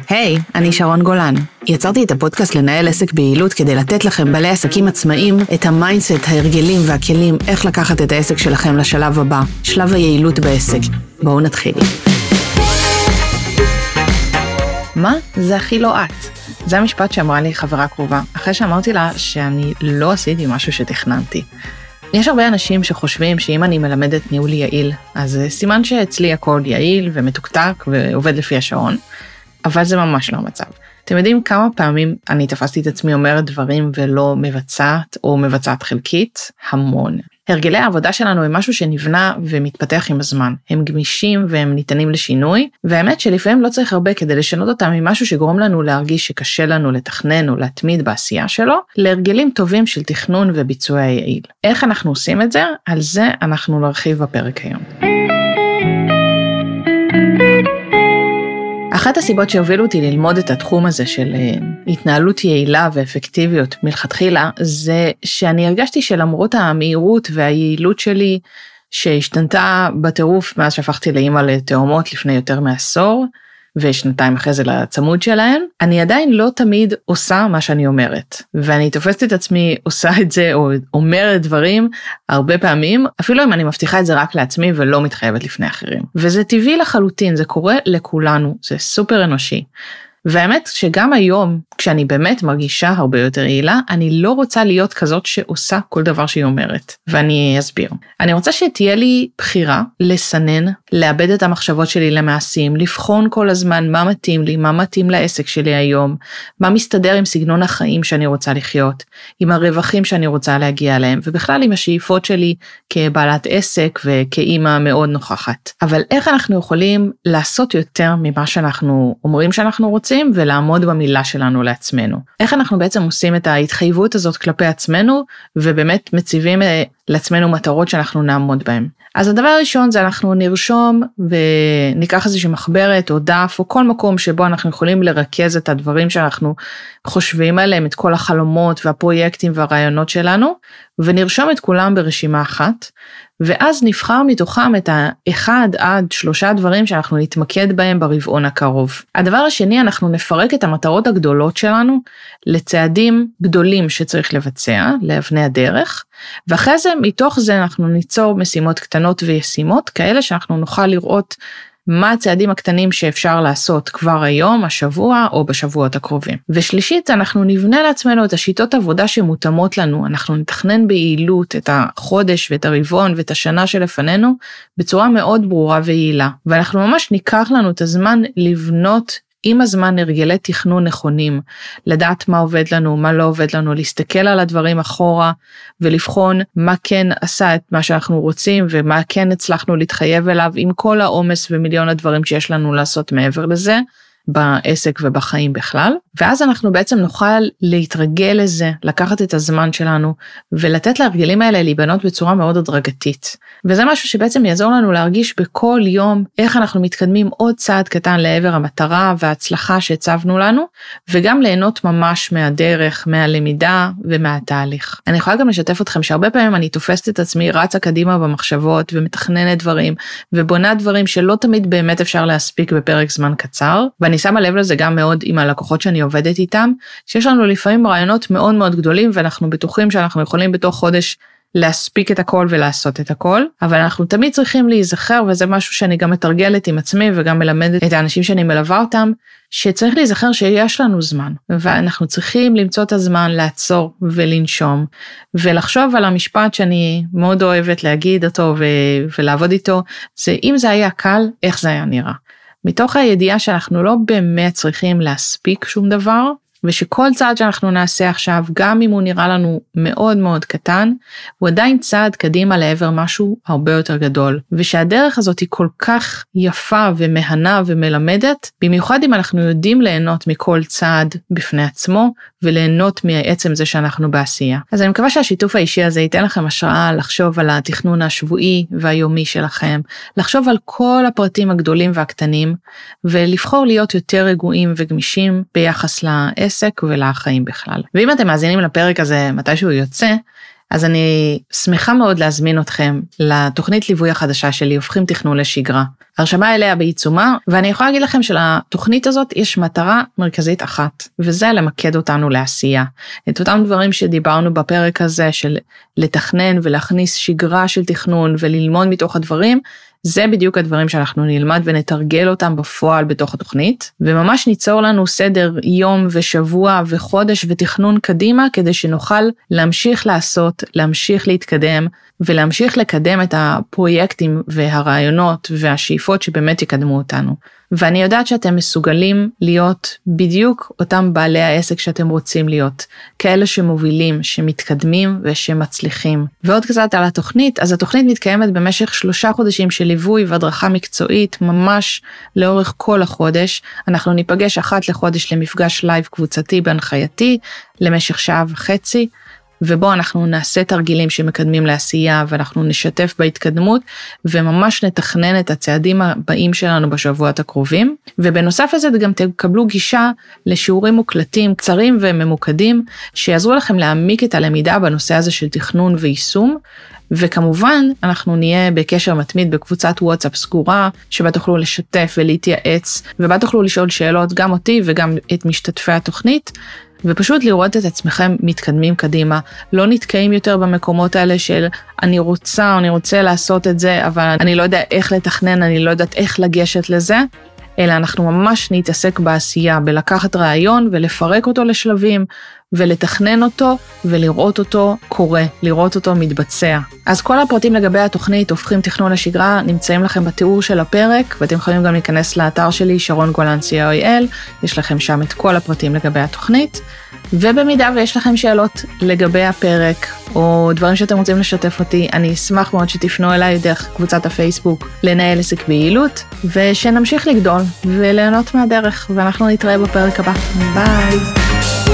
היי, אני שרון גולן. יצרתי את הפודקאסט לנהל עסק ביעילות כדי לתת לכם בעלי עסקים עצמאיים את המיינדסט, ההרגלים והכלים איך לקחת את העסק שלכם לשלב הבא, שלב היעילות בעסק. בואו נתחיל. מה? זה הכי לא את. זה המשפט שאמרה לי חברה קרובה, אחרי שאמרתי לה שאני לא עשיתי משהו שתכננתי. יש הרבה אנשים שחושבים שאם אני מלמדת ניהול יעיל, אז סימן שאצלי הכל יעיל ומתוקתק ועובד לפי השעון, אבל זה ממש לא המצב. אתם יודעים כמה פעמים אני תפסתי את עצמי אומרת דברים ולא מבצעת או מבצעת חלקית? המון. הרגלי העבודה שלנו הם משהו שנבנה ומתפתח עם הזמן. הם גמישים והם ניתנים לשינוי, והאמת שלפעמים לא צריך הרבה כדי לשנות אותם ממשהו שגורם לנו להרגיש שקשה לנו לתכנן או להתמיד בעשייה שלו, להרגלים טובים של תכנון וביצוע יעיל. איך אנחנו עושים את זה? על זה אנחנו נרחיב בפרק היום. אחת הסיבות שהובילו אותי ללמוד את התחום הזה של התנהלות יעילה ואפקטיביות מלכתחילה, זה שאני הרגשתי שלמרות המהירות והיעילות שלי, שהשתנתה בטירוף מאז שהפכתי לאמא לתאומות לפני יותר מעשור, ושנתיים אחרי זה לצמוד שלהן, אני עדיין לא תמיד עושה מה שאני אומרת. ואני תופסת את עצמי עושה את זה, או אומרת דברים הרבה פעמים, אפילו אם אני מבטיחה את זה רק לעצמי ולא מתחייבת לפני אחרים. וזה טבעי לחלוטין, זה קורה לכולנו, זה סופר אנושי. והאמת שגם היום, כשאני באמת מרגישה הרבה יותר יעילה, אני לא רוצה להיות כזאת שעושה כל דבר שהיא אומרת. ואני אסביר. אני רוצה שתהיה לי בחירה לסנן, לאבד את המחשבות שלי למעשים, לבחון כל הזמן מה מתאים לי, מה מתאים לעסק שלי היום, מה מסתדר עם סגנון החיים שאני רוצה לחיות, עם הרווחים שאני רוצה להגיע אליהם, ובכלל עם השאיפות שלי כבעלת עסק וכאימא מאוד נוכחת. אבל איך אנחנו יכולים לעשות יותר ממה שאנחנו אומרים שאנחנו רוצים, ולעמוד במילה שלנו לעצמנו. איך אנחנו בעצם עושים את ההתחייבות הזאת כלפי עצמנו, ובאמת מציבים לעצמנו מטרות שאנחנו נעמוד בהן. אז הדבר הראשון זה אנחנו נרשום וניקח איזושהי מחברת או דף או כל מקום שבו אנחנו יכולים לרכז את הדברים שאנחנו חושבים עליהם, את כל החלומות והפרויקטים והרעיונות שלנו, ונרשום את כולם ברשימה אחת, ואז נבחר מתוכם את 1 עד 3 דברים שאנחנו נתמקד בהם ברבעון הקרוב. הדבר השני, אנחנו נפרק את המטרות הגדולות שלנו לצעדים גדולים שצריך לבצע, לאבני הדרך, ואחרי זה, מתוך זה אנחנו ניצור משימות קטנות וישימות, כאלה שאנחנו נוכל לראות מה הצעדים הקטנים שאפשר לעשות כבר היום, השבוע או בשבועות הקרובים. ושלישית, אנחנו נבנה לעצמנו את השיטות עבודה שמותאמות לנו, אנחנו נתכנן ביעילות את החודש ואת הרבעון ואת השנה שלפנינו, בצורה מאוד ברורה ויעילה. ואנחנו ממש ניקח לנו את הזמן לבנות עם הזמן הרגלי תכנון נכונים, לדעת מה עובד לנו, מה לא עובד לנו, להסתכל על הדברים אחורה, ולבחון מה כן עשה את מה שאנחנו רוצים, ומה כן הצלחנו להתחייב אליו, עם כל העומס ומיליון הדברים שיש לנו לעשות מעבר לזה, בעסק ובחיים בכלל, ואז אנחנו בעצם נוכל להתרגל לזה, לקחת את הזמן שלנו, ולתת להרגלים האלה להיבנות בצורה מאוד הדרגתית. וזה משהו שבעצם יעזור לנו להרגיש בכל יום, איך אנחנו מתקדמים עוד צעד קטן לעבר המטרה וההצלחה שהצבנו לנו, וגם ליהנות ממש מהדרך, מהלמידה ומהתהליך. אני יכולה גם לשתף אתכם שהרבה פעמים אני תופסת את עצמי, רצה קדימה במחשבות, ומתכננת דברים, ובונה דברים שלא תמיד באמת אפשר להספיק בפרק זמן קצר, ואני שמה לב לזה גם מאוד עם הלקוחות שאני עובדת איתם, שיש לנו לפעמים רעיונות מאוד מאוד גדולים, ואנחנו בטוחים שאנחנו יכולים בתוך חודש להספיק את הכל ולעשות את הכל, אבל אנחנו תמיד צריכים להיזכר, וזה משהו שאני גם מתרגלת עם עצמי, וגם מלמדת את האנשים שאני מלווה אותם, שצריך להיזכר שיש לנו זמן, ואנחנו צריכים למצוא את הזמן לעצור ולנשום, ולחשוב על המשפט שאני מאוד אוהבת להגיד אותו ולעבוד איתו, זה אם זה היה קל, איך זה היה נראה. מתוך הידיעה שאנחנו לא באמת צריכים להספיק שום דבר, ושכל צעד שאנחנו נעשה עכשיו, גם אם הוא נראה לנו מאוד מאוד קטן, הוא עדיין צעד קדימה לעבר משהו הרבה יותר גדול, ושהדרך הזאת היא כל כך יפה ומהנה ומלמדת, במיוחד אם אנחנו יודעים ליהנות מכל צעד בפני עצמו, וליהנות מעצם זה שאנחנו בעשייה. אז אני מקווה שהשיתוף האישי הזה ייתן לכם השראה לחשוב על התכנון השבועי והיומי שלכם, לחשוב על כל הפרטים הגדולים והקטנים, ולבחור להיות יותר רגועים וגמישים ביחס לעסק ולחיים בכלל. ואם אתם מאזינים לפרק הזה מתישהו יוצא, אז אני שמחה מאוד להזמין אתכם לתוכנית ליווי החדשה שלי, הופכים תכנון לשגרה. הרשמה אליה בעיצומה, ואני יכולה להגיד לכם שלתוכנית הזאת יש מטרה מרכזית אחת, וזה למקד אותנו לעשייה. את אותם דברים שדיברנו בפרק הזה של לתכנן ולהכניס שגרה של תכנון וללמוד מתוך הדברים, זה בדיוק הדברים שאנחנו נלמד ונתרגל אותם בפועל בתוך התוכנית, וממש ניצור לנו סדר יום ושבוע וחודש ותכנון קדימה, כדי שנוכל להמשיך לעשות, להמשיך להתקדם, ולהמשיך לקדם את הפרויקטים והרעיונות והשאיפות שבאמת יקדמו אותנו. ואני יודעת שאתם מסוגלים להיות בדיוק אותם בעלי העסק שאתם רוצים להיות, כאלה שמובילים, שמתקדמים ושמצליחים. ועוד קצת על התוכנית, אז התוכנית מתקיימת במשך 3 חודשים של ליווי והדרכה מקצועית, ממש לאורך כל החודש. אנחנו ניפגש אחת לחודש למפגש לייב קבוצתי בהנחייתי, למשך 1.5 שעות, ובו אנחנו נעשה תרגילים שמקדמים לעשייה, ואנחנו נשתף בהתקדמות, וממש נתכנן את הצעדים הבאים שלנו בשבועות הקרובים. ובנוסף לזה גם תקבלו גישה לשיעורים מוקלטים, קצרים וממוקדים, שיעזרו לכם להעמיק את הלמידה בנושא הזה של תכנון ויישום, וכמובן אנחנו נהיה בקשר מתמיד בקבוצת וואטסאפ סגורה, שבה תוכלו לשתף ולהתייעץ, ובה תוכלו לשאול שאלות גם אותי וגם את משתתפי התוכנית, ופשוט לראות את עצמכם מתקדמים קדימה, לא נתקעים יותר במקומות האלה של אני רוצה לעשות את זה, אבל אני לא יודע איך לתכנן, אני לא יודעת איך לגשת לזה, אלא אנחנו ממש נתעסק בעשייה, בלקחת רעיון ולפרק אותו לשלבים, ולתכנן אותו ולראות אותו קורה, לראות אותו מתבצע. אז כל הפרטים לגבי התוכנית הופכים תכנון לשגרה נמצאים לכם בתיאור של הפרק, ואתם יכולים גם להיכנס לאתר שלי שרון גולן co.il, יש לכם שם את כל הפרטים לגבי התוכנית, ובמידה ויש לכם שאלות לגבי הפרק או דברים שאתם רוצים לשתף אותי, אני אשמח מאוד שתפנו אליי דרך קבוצת הפייסבוק לנהל עסק ביעילות, ושנמשיך לגדול וליהנות מהדרך, ואנחנו נתראה בפרק הבא. ביי.